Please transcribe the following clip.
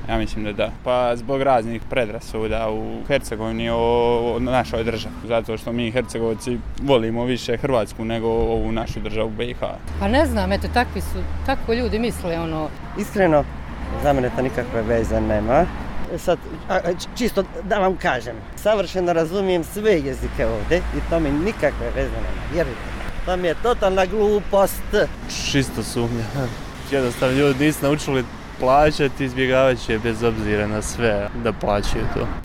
Ja mislim da da. Pa zbog raznih predrasuda u Hercegovini o našoj državi. Zato što mi Hercegovci volimo više Hrvatsku nego ovu našu državu BiH. Pa ne znam, eto, tako ljudi misle, Iskreno, za mene to nikakve veze nema. Sad, čisto da vam kažem, savršeno razumijem sve jezike ovdje i to mi nikakve veze nema, vjerujte. To mi je totalna glupost. Čisto sumnja. Jednostavno ljudi nisu naučili plaćati, izbjegavat će bez obzira na sve da plaćaju to.